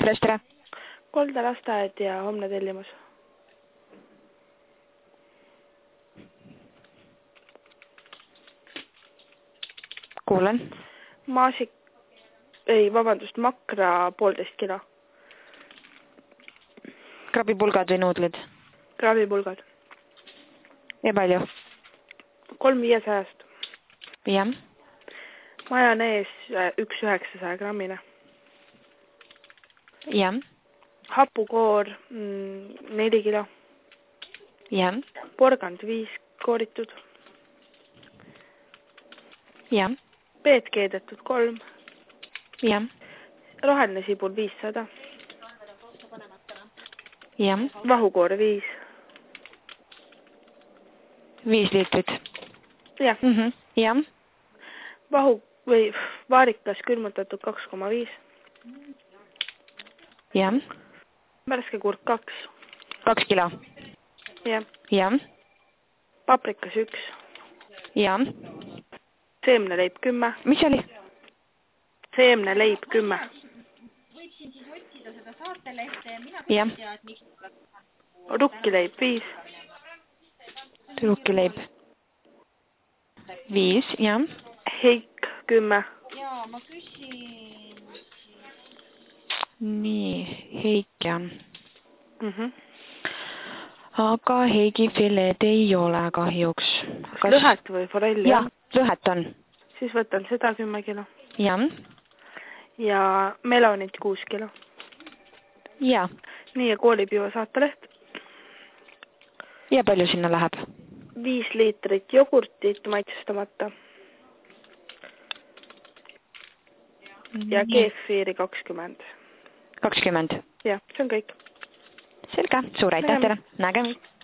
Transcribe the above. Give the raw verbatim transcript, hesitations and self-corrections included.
Ekspress, tere. Kolda lasteaed ja homne tellimus. Kuulen. Maasik, ei, vabandust, makra poolteist kilo. Krabipulgad või nuudlid? Krabipulgad. Ja palju? Kolm viiesajast. Jah. Majonees üks üheksasaja grammine. Jah. Hapukoor mm, neli kilo. Jah. Porgand viis kooritud. Jah. Peet keedetud kolm. Jah. Roheline sibul viissada. Jah. Vahukoor viis. Viis liitrit. Jah. Mm -hmm. Jah. Vahu või vaarikas külmutatud kaks koma viis. Jah. Värske kurk kaks. Kaks kilo. Jah. Jah. Paprikas üks. Jah. Seemneleib kümme. Mis oli? Seemneleib kümme. Võiksin siis otsida seda saartelehte ja mina Jah. tea, et miks Rukkileib viis. Rukkileib. Viis, jah. Heik kümme. jaa, ma küsin Nii, Heik, jah. Mm -hmm. Aga Heigi fileed ei ole kahjuks. Kas... Lõhet või forelli? Jah, lõhet on. Siis võtan seda kümme kilo. Jah. Ja melonit kuus kilo. Jah. Nii ja koolipiiva saateleht. Ja palju sinna läheb? Viis liitrit jogurtit maitsestamata. Ja keefiiri kakskümmend. kakskümmend. Jah, see on kõik. Selge, suur aitäh teile. Nägemist.